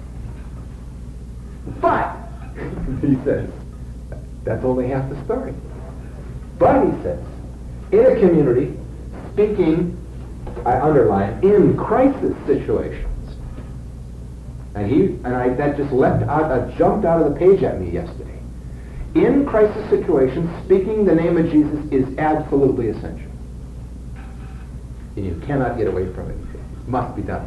But, he says, that's only half the story. But, he says, in a community, speaking, I underline, in crisis situations, and he and I that just leapt out, uh, jumped out of the page at me yesterday. In crisis situations, speaking the name of Jesus is absolutely essential. And you cannot get away from it. It must be done.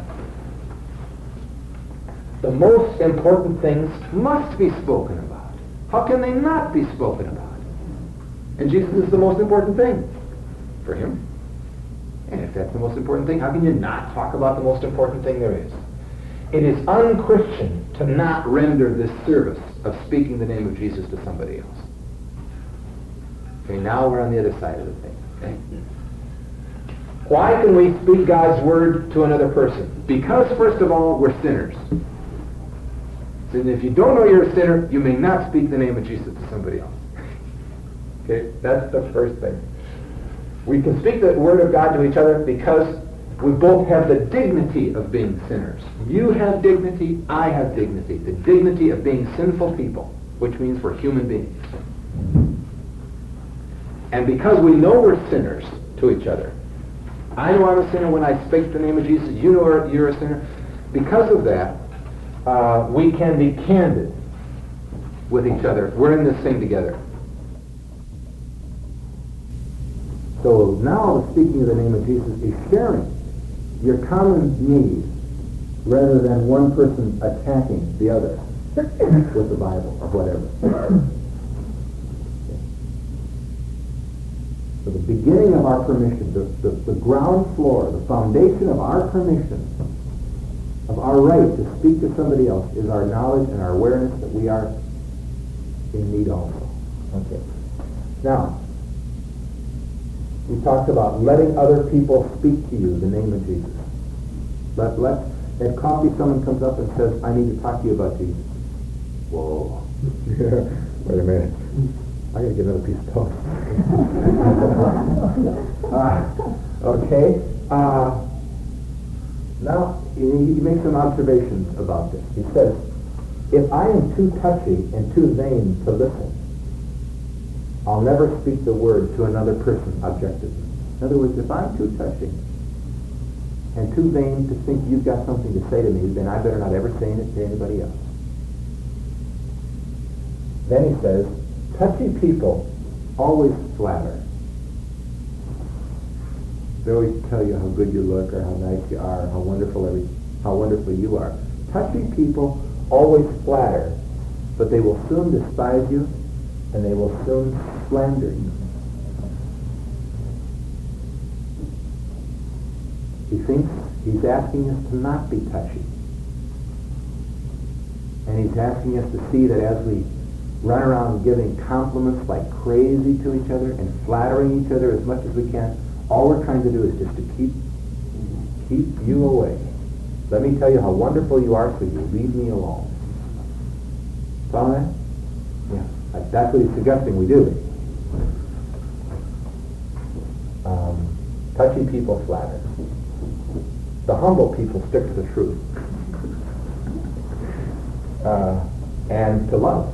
The most important things must be spoken about. How can they not be spoken about? And Jesus is the most important thing for him. And if that's the most important thing, how can you not talk about the most important thing there is? It is unchristian to not render this service of speaking the name of Jesus to somebody else. Okay, now we're on the other side of the thing. Okay? Why can we speak God's word to another person? Because, first of all, we're sinners. And if you don't know you're a sinner, you may not speak the name of Jesus to somebody else. Okay, that's the first thing. We can speak the word of God to each other because we both have the dignity of being sinners. You have dignity, I have dignity. The dignity of being sinful people, which means we're human beings. And because we know we're sinners to each other, I know I'm a sinner when I speak the name of Jesus, you know you're a sinner. Because of that, uh, we can be candid with each other. We're in this thing together. So now the speaking of the name of Jesus is sharing your common need rather than one person attacking the other with the Bible or whatever. So the beginning of our permission, the, the, the ground floor, the foundation of our permission, of our right to speak to somebody else is our knowledge and our awareness that we are in need also. Okay. Now, we talked about letting other people speak to you the name of Jesus. Let, let, at coffee someone comes up and says, I need to talk to you about Jesus. Whoa. Wait a minute. I gotta get another piece of toast. uh, okay. Uh, now, he, he makes some observations about this. He says, if I am too touchy and too vain to listen, I'll never speak the word to another person objectively. In other words, if I'm too touchy and too vain to think you've got something to say to me, then I better not ever say it to anybody else. Then he says, touchy people always flatter. They always tell you how good you look, or how nice you are, how wonderful every, how wonderful you are. Touchy people always flatter, but they will soon despise you, and they will soon slander you. He thinks he's asking us to not be touchy. And he's asking us to see that as we run around giving compliments like crazy to each other and flattering each other as much as we can, all we're trying to do is just to keep keep you away. Let me tell you how wonderful you are, so you leave me alone. Follow that? Yeah. That's what he's suggesting we do. Um, touchy people flatter. The humble people stick to the truth. Uh, and to love.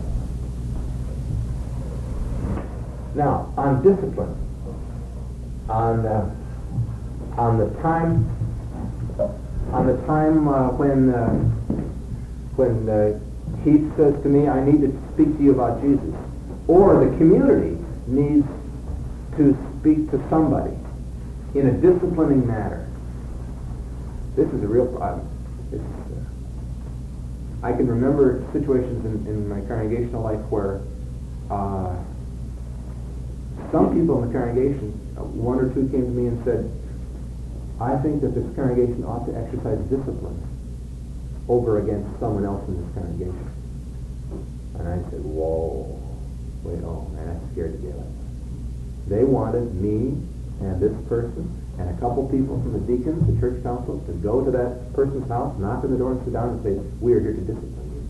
Now, on discipline, on uh, on the time, on the time uh, when uh, when uh, Heath says to me, "I need to speak to you about Jesus," or the community needs to speak to somebody in a disciplining manner. This is a real problem. This is, uh, I can remember situations in, in my congregational life where uh, some people in the congregation, uh, one or two came to me and said, "I think that this congregation ought to exercise discipline over against someone else in this congregation." And I said, "Whoa, wait, oh man, I'm scared to death." They wanted me and this person and a couple people from the deacons, the church council, to go to that person's house, knock on the door, and sit down and say, "We are here to discipline you."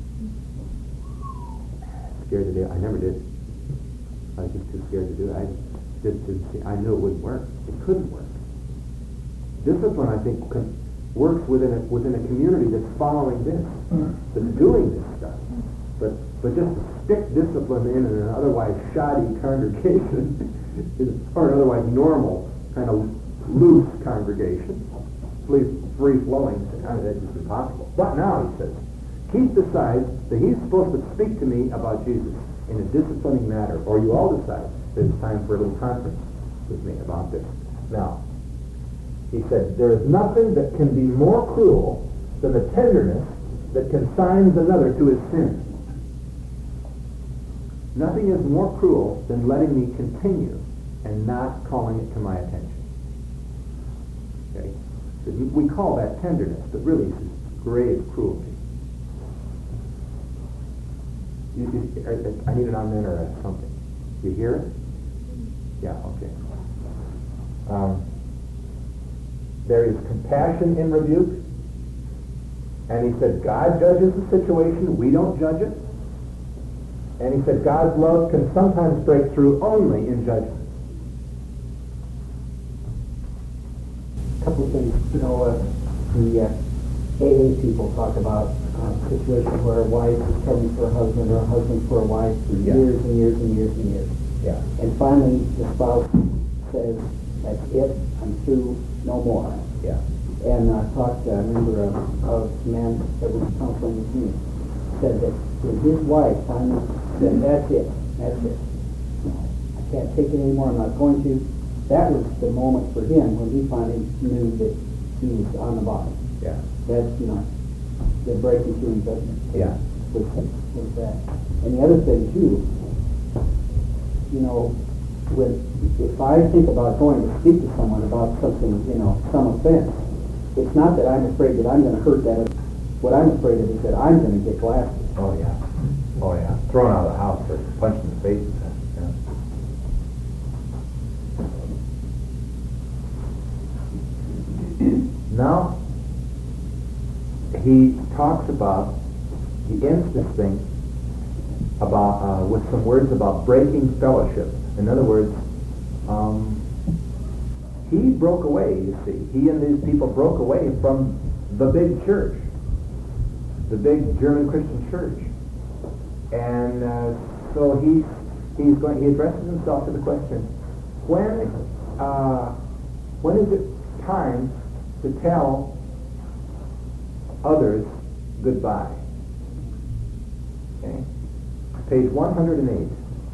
Scared to death. I never did. I was just too scared to do it. I just didn't see. I knew it wouldn't work. It couldn't work. Discipline, I think, can, works within a, within a community that's following this, that's doing this stuff. But but just to stick discipline in an otherwise shoddy congregation, or an otherwise normal, kind of loose congregation, free-flowing, that's just impossible. But now, he says, Keith decides that he's supposed to speak to me about Jesus in a disciplining matter, or you all decide that it's time for a little conference with me about this. Now, he said, there is nothing that can be more cruel than the tenderness that consigns another to his sin. Nothing is more cruel than letting me continue and not calling it to my attention. Okay? So we call that tenderness, but really it's grave cruelty. You, you, I need an amen or a something. You hear it? Yeah, okay. Um, there is compassion in rebuke. And he said, God judges the situation, we don't judge it. And he said, God's love can sometimes break through only in judgment. A couple of things. You know, uh, the uh, A A people talk about uh, situations where a wife is covering for a husband or a husband for a wife for Yeah. years and years and years and years. Yeah. And finally, the spouse says, that's it, I'm through, no more. Yeah. And I uh, talked, I remember a, a man that was counseling with me, said that when his wife finally said, that's it, that's it. I can't take it anymore, I'm not going to. That was the moment for him when he finally knew that he was on the bottom. Yeah. That's, you know, the breaking through in judgment. Yeah. Was, was that. And the other thing, too, you know, when, if I think about going to speak to someone about something, you know, some offense, it's not that I'm afraid that I'm going to hurt that. What I'm afraid of is that I'm going to get blasted. Oh, yeah. Oh, yeah. Thrown out of the house or punched in the face. Yeah. Now, he talks about, he ends this thing about uh, with some words about breaking fellowship. In other words, um, he broke away, you see. He and these people broke away from the big church, the big German Christian church. And uh, so he, he's going, he addresses himself to the question, when uh, when is it time to tell others goodbye? Okay. Page one hundred eight.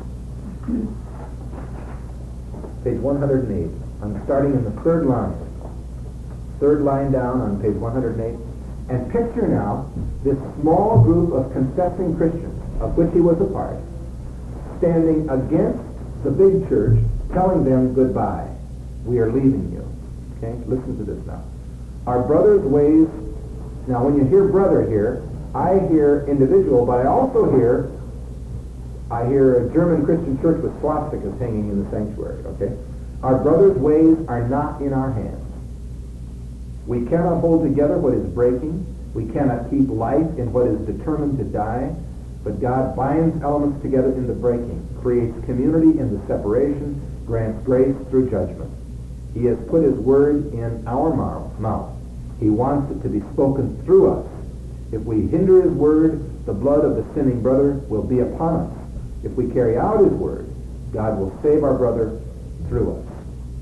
Page one hundred eight. I'm starting in the third line. Third line down on page one hundred eight. And picture now this small group of confessing Christians, of which he was a part, standing against the big church, telling them goodbye. We are leaving you. Okay? Listen to this now. Our brother's ways. Now, when you hear brother here, I hear individual, but I also hear I hear a German Christian church with swastikas hanging in the sanctuary. Okay? Our brother's ways are not in our hands. We cannot hold together what is breaking. We cannot keep life in what is determined to die. But God binds elements together in the breaking, creates community in the separation, grants grace through judgment. He has put his word in our mouth. He wants it to be spoken through us. If we hinder his word, the blood of the sinning brother will be upon us. If we carry out his word, God will save our brother through us.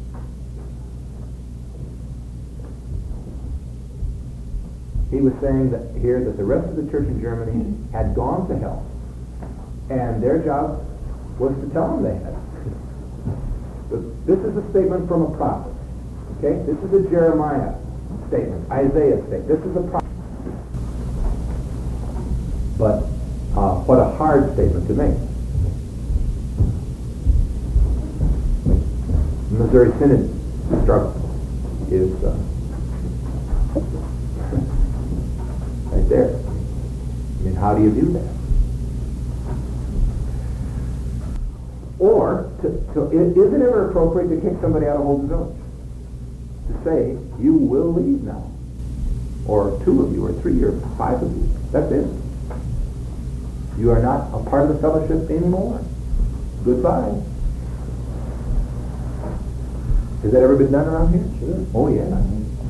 He was saying that here that the rest of the church in Germany had gone to hell, and their job was to tell them they had. But this is a statement from a prophet. Okay, this is a Jeremiah statement, Isaiah statement. This is a prophet. But uh, what a hard statement to make. The Missouri Synod struggle is uh, right there. I mean, how do you do that? Or, to, to, isn't it ever appropriate to kick somebody out of Holden Village? To say, you will leave now. Or two of you, or three, or five of you. That's it. You are not a part of the fellowship anymore. Goodbye. Has that ever been done around here? Sure. Oh, yeah.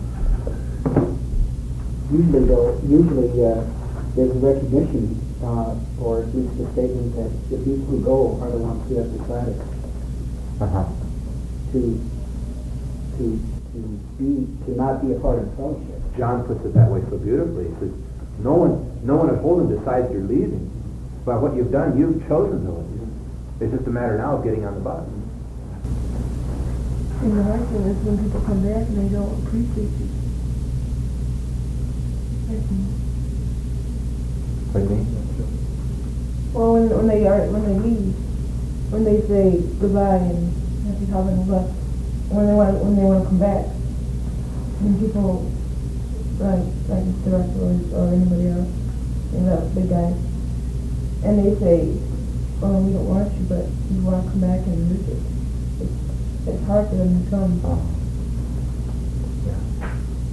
Usually, though, usually uh, there's a recognition, uh, or at least a statement that the people who go are the ones who have decided Uh-huh. to to to be to not be a part of the fellowship. John puts it that way so beautifully. He says, no one, no one at Holden decides you're leaving. By what you've done, you've chosen to leave. It's just a matter now of getting on the bus. And the hard thing is when people come back and they don't appreciate you. What do you mean? Well, when, when they are, when they leave, when they say goodbye and happy holiday and bus, when they want, when they want to come back, when people, like, like the director or, or anybody else, you know, big guy, and they say, "Oh, we don't want you, but you want to come back and visit." It's, it's hard for them to come. Oh. Yeah.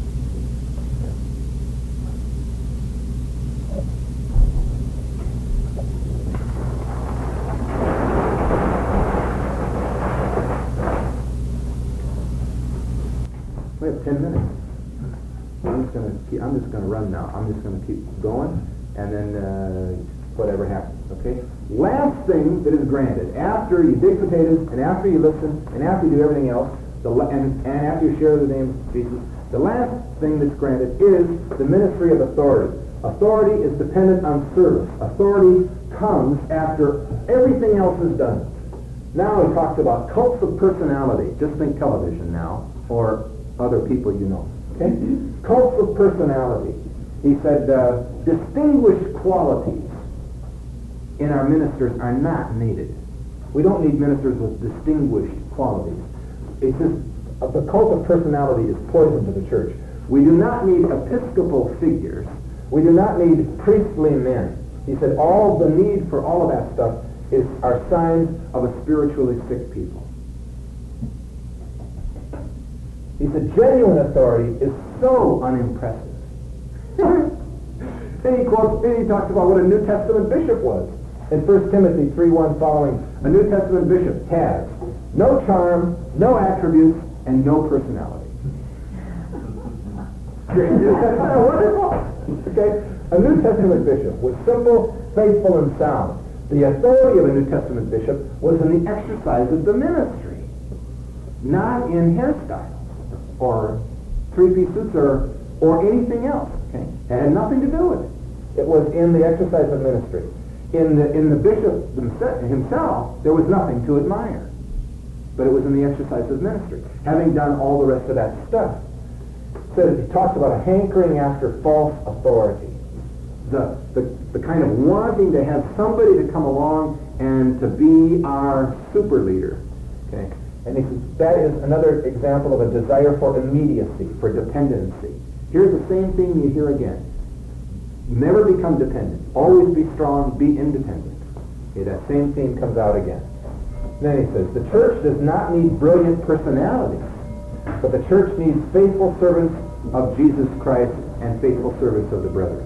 We have ten minutes. I'm just gonna keep, I'm just gonna run now. I'm just gonna keep going, and then uh, whatever happens. Okay. Last thing that is granted after you dig potatoes, and after you listen, and after you do everything else, the la- and, and after you share the name of Jesus, the last thing that's granted is the ministry of authority. Authority is dependent on service. Authority comes after everything else is done. Now he talks about cults of personality. Just think television now, or other people you know. Okay? Cults of personality. He said, uh, distinguished qualities in our ministers are not needed. We don't need ministers with distinguished qualities. It's just, uh, the cult of personality is poison to the church. We do not need episcopal figures. We do not need priestly men. He said all the need for all of that stuff is are signs of a spiritually sick people. He said genuine authority is so unimpressive. And he quotes, and he talks about what a New Testament bishop was. In First Timothy three one following, a New Testament bishop has no charm, no attributes, and no personality. Isn't that wonderful? Okay? A New Testament bishop was simple, faithful, and sound. The authority of a New Testament bishop was in the exercise of the ministry. not in hairstyle or three-piece suits or, or anything else. Okay? It had nothing to do with it. It was in the exercise of ministry. In the, in the bishop himself, there was nothing to admire. But it was in the exercise of ministry. Having done all the rest of that stuff. So he talks about a hankering after false authority. The, the, the kind of wanting to have somebody to come along and to be our super leader. Okay? And he says that is another example of a desire for immediacy, for dependency. Here's the same thing you hear again. Never become dependent. Always be strong, be independent. Okay, that same theme comes out again. Then he says, the church does not need brilliant personalities, but the church needs faithful servants of Jesus Christ and faithful servants of the brethren.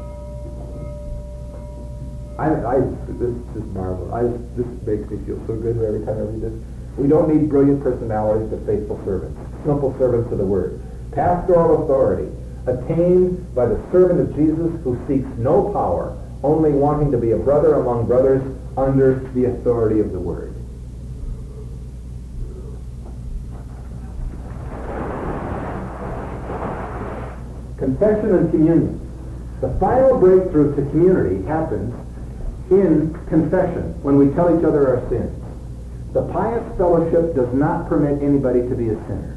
I, I, this is marvelous. I, this makes me feel so good every time I read this. We don't need brilliant personalities, but faithful servants, simple servants of the word. Pastoral authority, attained by the servant of Jesus who seeks no power, only wanting to be a brother among brothers under the authority of the word. Confession and communion. The final breakthrough to community happens in confession, when we tell each other our sins. The pious fellowship does not permit anybody to be a sinner.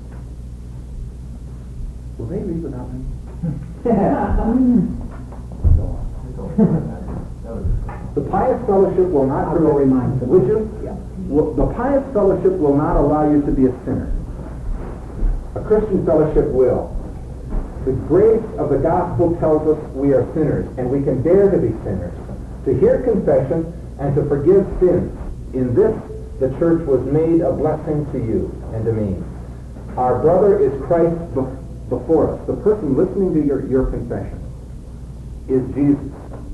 Will they read without me? The pious fellowship will not I'll go permit... remind them. Would you? Yeah. Well, the pious fellowship will not allow you to be a sinner. A Christian fellowship will. The grace of the gospel tells us we are sinners, and we can dare to be sinners. To hear confession and to forgive sins. In this, the church was made a blessing to you and to me. Our brother is Christ bef- before us. The person listening to your, your confession is Jesus.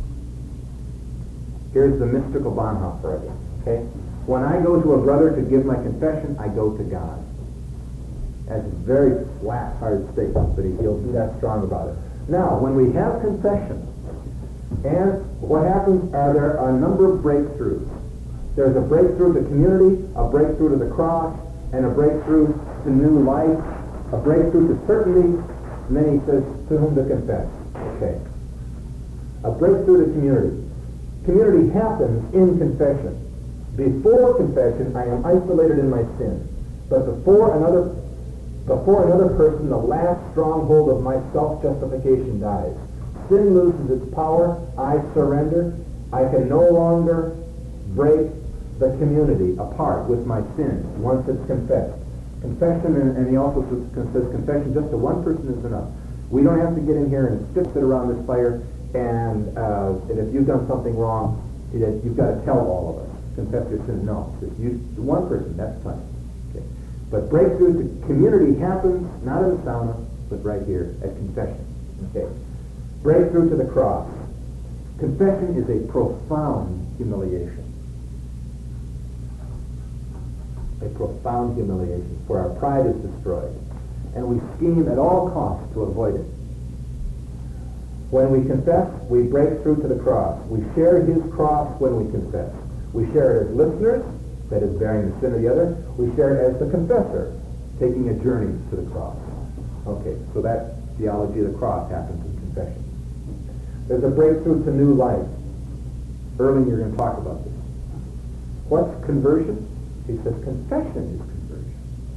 Here's the mystical Bonhoeffer again. Okay? When I go to a brother to give my confession, I go to God. That's a very flat, hard statement, but he'll be that strong about it. Now, when we have confession, and what happens are there are a number of breakthroughs. There's a breakthrough to community, a breakthrough to the cross, and a breakthrough to new life, a breakthrough to certainty, and then he says, to whom to confess. Okay. A breakthrough to community. Community happens in confession. Before confession, I am isolated in my sin. But before another, before another person, the last stronghold of my self-justification dies. Sin loses its power. I surrender. I can no longer break the community apart with my sin once it's confessed. Confession, and, and he also says, says confession just to one person is enough. We don't have to get in here and sit, sit around this fire, and, uh, and if you've done something wrong, it, you've got to tell all of us. Confess your sin. No. If you, one person, that's plenty. Okay. But breakthrough to community happens not in the sauna, but right here at confession. Okay. Breakthrough to the cross. Confession is a profound humiliation. A profound humiliation, for our pride is destroyed. And we scheme at all costs to avoid it. When we confess, we break through to the cross. We share his cross when we confess. We share it as listeners, that is bearing the sin of the other. We share it as the confessor, taking a journey to the cross. Okay, so that theology of the cross happens in confession. There's a breakthrough to new life. Early you're going to talk about this. What's conversion? He says confession is conversion.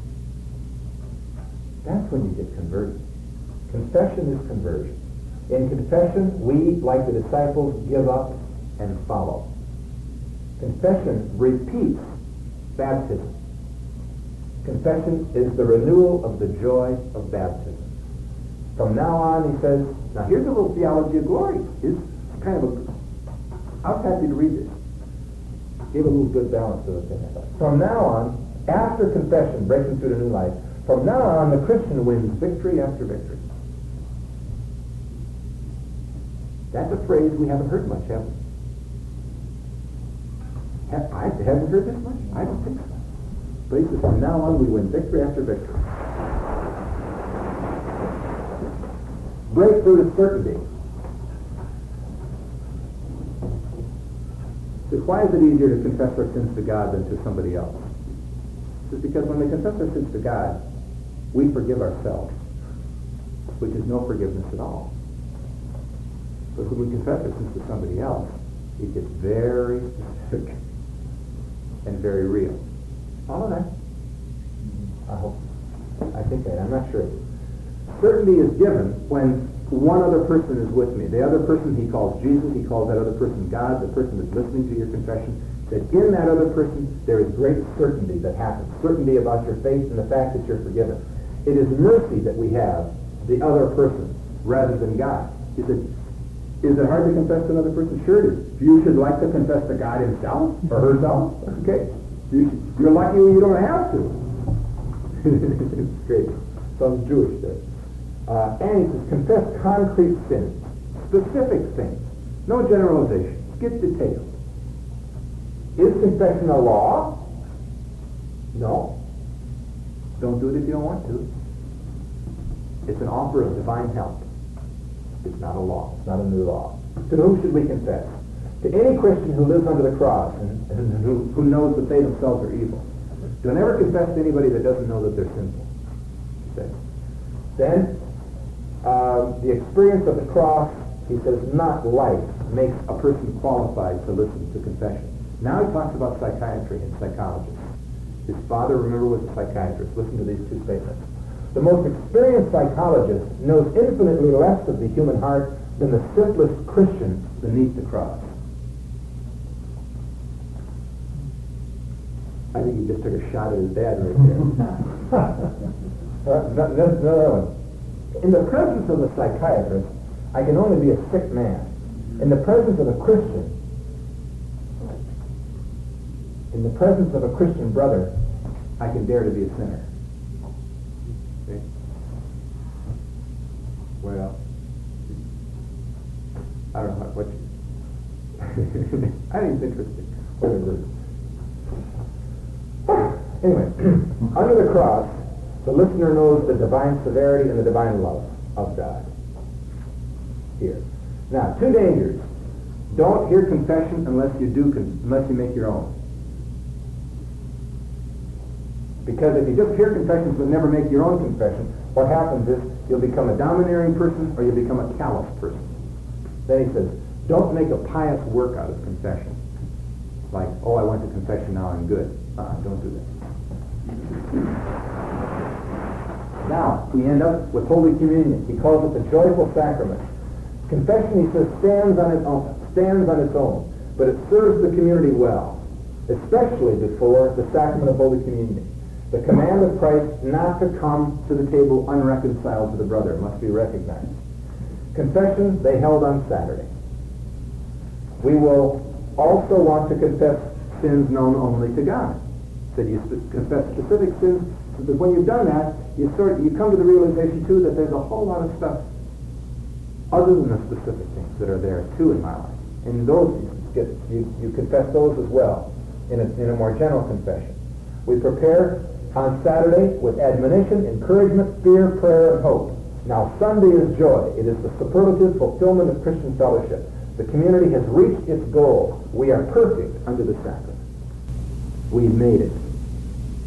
That's when you get converted. Confession is conversion. In confession, we, like the disciples, give up and follow. Confession repeats baptism. Confession is the renewal of the joy of baptism. From now on, he says, now here's a little theology of glory. It's kind of a, I was happy to read this. Give a little good balance to the thing, I thought. From now on, after confession, breaking through to new life, from now on, the Christian wins victory after victory. That's a phrase we haven't heard much, have we? Have, I haven't heard this much? I don't think so. But he says, from now on, we win victory after victory. Breakthrough to certainty. So why is it easier to confess our sins to God than to somebody else? It's because when we confess our sins to God, we forgive ourselves, which is no forgiveness at all. But when we confess our sins to somebody else, it gets very specific and very real. All of that. I hope. I think that. I'm not sure. Certainty is given when one other person is with me. The other person he calls Jesus, he calls that other person God, the person that's listening to your confession, that in that other person there is great certainty that happens. Certainty about your faith and the fact that you're forgiven. It is mercy that we have the other person rather than God. Is it, is it hard to confess to another person? Sure it is. You should like to confess to God himself or herself. Okay. You should, you're lucky you don't have to. It's great. Sounds Jewish there. Uh, and he says, confess concrete sins, specific things, no generalization, get detailed. Is confession a law? No. Don't do it if you don't want to. It's an offer of divine help. It's not a law. It's not a new law. To whom should we confess? To any Christian who lives under the cross and, and who, who knows that they themselves are evil. Don't ever confess to anybody that doesn't know that they're sinful. Okay. Then, uh, the experience of the cross, he says, not life, makes a person qualified to listen to confession. Now he talks about psychiatry and psychologists. His father, remember, was a psychiatrist. Listen to these two statements. The most experienced psychologist knows infinitely less of the human heart than the simplest Christian beneath the cross. I think he just took a shot at his dad right there. uh, another one. In the presence of a psychiatrist, I can only be a sick man. In the presence of a Christian, in the presence of a Christian brother, I can dare to be a sinner. Okay? Well, I don't know what you... I think it's interesting. Whatever. Anyway, under the cross, the listener knows the divine severity and the divine love of God. Here. Now, two dangers. Don't hear confession unless you do, con- unless you make your own. Because if you just hear confessions but never make your own confession, what happens is you'll become a domineering person or you'll become a callous person. Then he says, don't make a pious work out of confession. Like, oh, I went to confession, now I'm good. Uh-uh, don't do that. Now, we end up with Holy Communion. He calls it the joyful sacrament. Confession, he says, stands on its own, stands on its own, but it serves the community well, especially before the sacrament of Holy Communion. The command of Christ not to come to the table unreconciled to the brother must be recognized. Confession, they held on Saturday. We will also want to confess sins known only to God. So you sp- confess specific sins, but when you've done that, you sort you come to the realization too that there's a whole lot of stuff other than the specific things that are there too in my life. And those you get you, you confess those as well in a in a more general confession. We prepare on Saturday with admonition, encouragement, fear, prayer, and hope. Now Sunday is joy. It is the superlative fulfillment of Christian fellowship. The community has reached its goal. We are perfect under the sacrament. We've made it.